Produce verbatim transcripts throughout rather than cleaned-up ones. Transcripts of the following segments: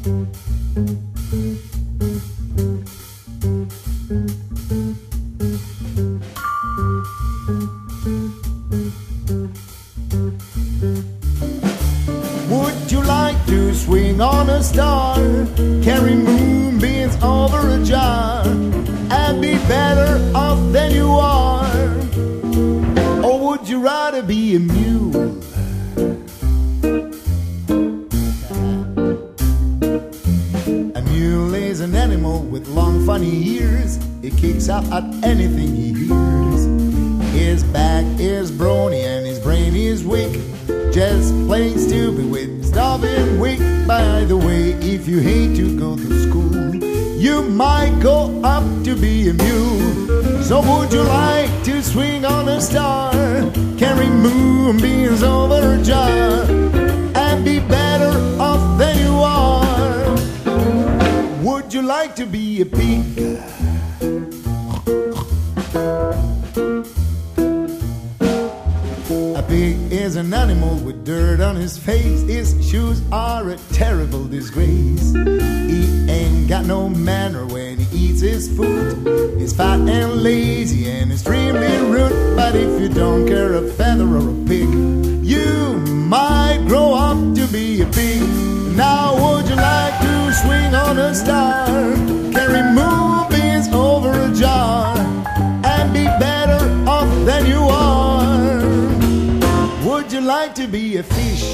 Would you like to swing on a star, carry moonbeams over a jar, and be better off than you are? Or would you rather be a mule? A mule is an animal with long funny ears. It kicks out at anything he hears. His back is brawny and his brain is weak, just plain stupid with stuff and weak. By the way, if you hate to go to school, you might go up to be a mule. So would you like to swing on a star, carry moonbeams over a jar, and be better off than you are? Would you like to be a pig? A pig is an animal with dirt on his face. His shoes are a terrible disgrace. He ain't got no manner when he eats his food. He's fat and lazy and extremely rude. But if you don't care a feather or a pig, you might grow up to be a pig. Now would you like to swing on a star, carry moonbeams over a jar, and be better off than you are? Would you like to be a fish?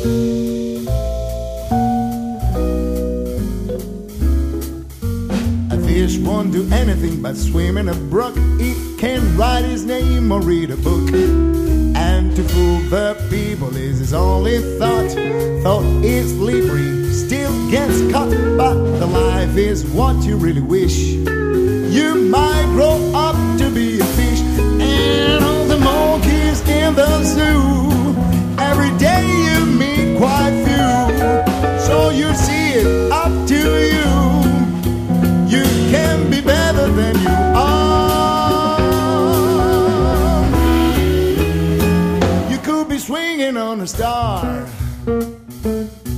A fish won't do anything but swim in a brook. He can't write his name or read a book. And to fool the people is his only thought. Thought is slippery, still gets caught. But the life is what you really wish. You might grow up to be a fish. And all the monkeys in the zoo, every day you meet quite few. So you see it up to you. You can be better than you are. You could be swinging on a star.